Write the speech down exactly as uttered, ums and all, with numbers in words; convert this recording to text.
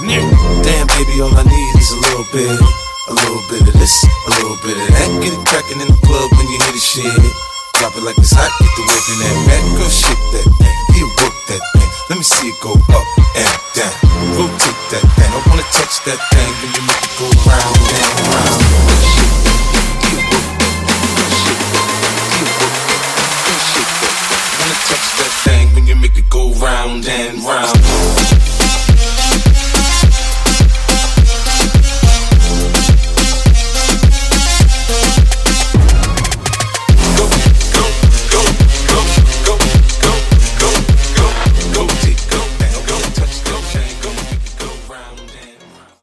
Damn, baby, all I need is a little bit. A little bit of this, a little bit of that. Get it crackin' in the club when you hear the shit. Drop it like it's hot, get the work in that back. Girl, shake that thing, he'll work that thing. Let me see it go up and down. Rotate that thing, I wanna touch that thing when you make it go round and round.